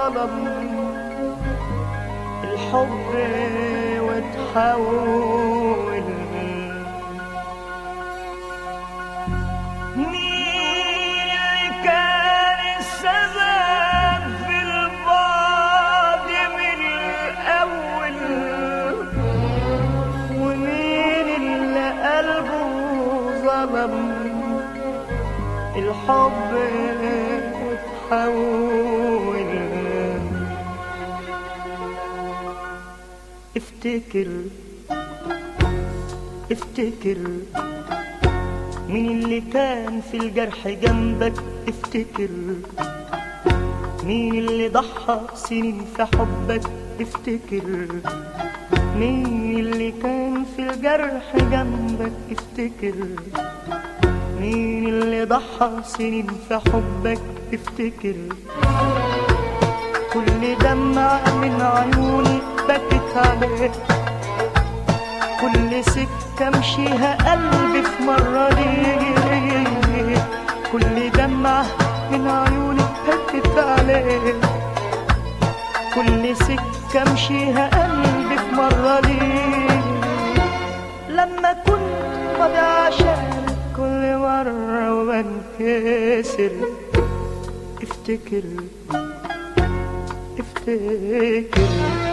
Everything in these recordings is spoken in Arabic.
ظلم الحب وتحول. مين اللي كان السبب في البعد من الأول، ومين اللي قلبه ظلم الحب وتحول. افتكر افتكر مين اللي كان في الجرح جنبك، افتكر مين اللي ضحى سنين في حبك، افتكر مين اللي كان في الجرح جنبك، افتكر مين اللي ضحى سنين في حبك، افتكر كل دمعة من عيوني بكت عليك، كل سكة مشيها قلبي في مرة ليك، كل دمعة من عيوني بكت عليك، كل سكة مشيها قلبي في مرة ليك. لما كنت فاضي عشانك كل مرة وبنكسر، افتكر افتكر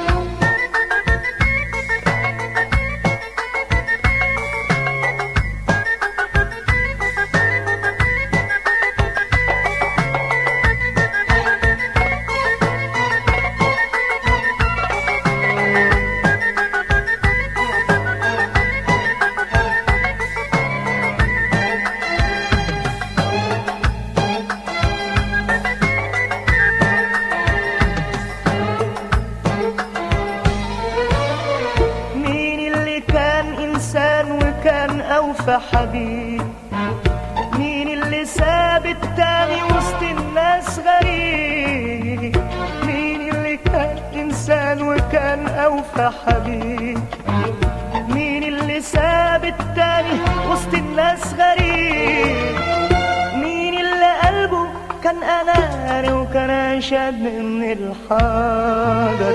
وكان أوفى حبيب، مين اللي ساب التاني وسط الناس غريب، مين اللي كان إنسان وكان أوفى حبيب، مين اللي ساب التاني وسط الناس غريب، مين اللي قلبه كان أناني وكان أشد من الحجر،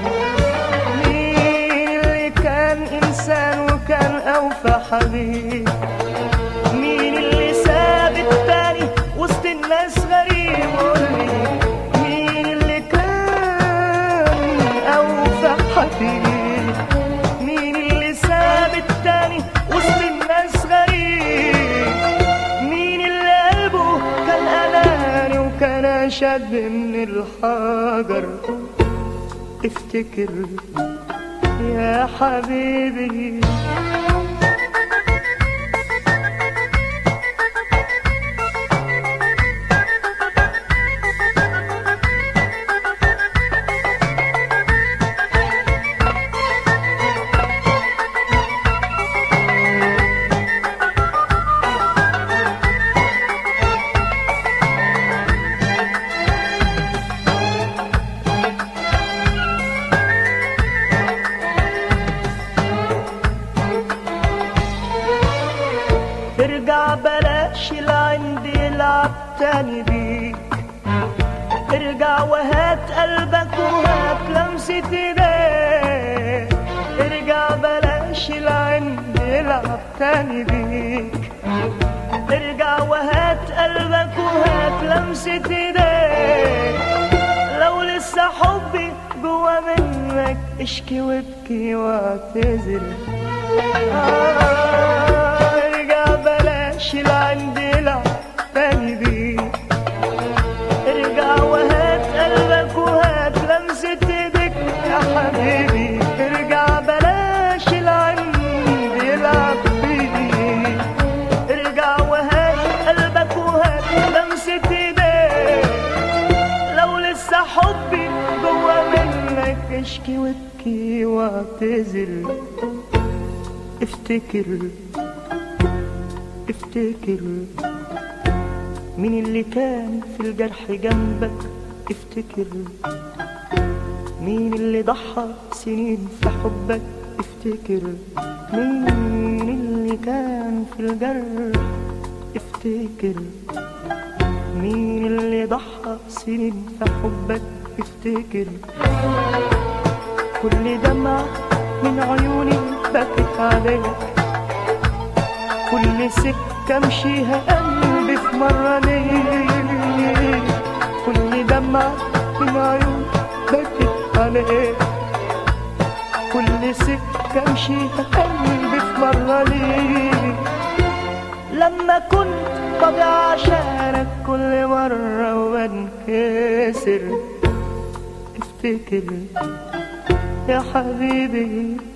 إنسان وكان أوفى حبيب، مين اللي ساب التاني وسط الناس غريب، قولي مين اللي كان أوفى حبيب، مين اللي ساب التاني وسط الناس غريب، مين اللي قلبه كان أناني وكان أشد من الحجر. افتكر يا حبيبي ارجع بلاش العند يلعب تاني بيك، ارجع وهات قلبك وهات لمسة ايديك، ارجع بلاش العند يلعب تاني بيك، ارجع وهات قلبك وهات لمسة ايديك. لو لسه حبي جوا منك اشكي وابكي واعتذر، بلاش العند يلعب تاني بيك، ارجع وهات قلبك وهات لمسة ايدك يا حبيبي، ارجع بلاش العند يلعب بيك، ارجع وهات قلبك وهات لمسة ايدك. لو لسه حبي جوا منك اشكي وابكي واعتذر. افتكر افتكر مين اللي كان في الجرح جنبك، افتكر مين اللي ضحى سنين في حبك، افتكر مين اللي كان في الجرح، افتكر مين اللي ضحى سنين في حبك. افتكر كل دمعة من عيوني بكت عليك، كل سكة امشيها قلبي في مرة ليك، كل دمعة من عيوني بكت عليك، كل سكة امشيها قلبي في مرة ليك. لما كنت بضيع عشانك كل مرة وبنكسر، افتكر يا حبيبي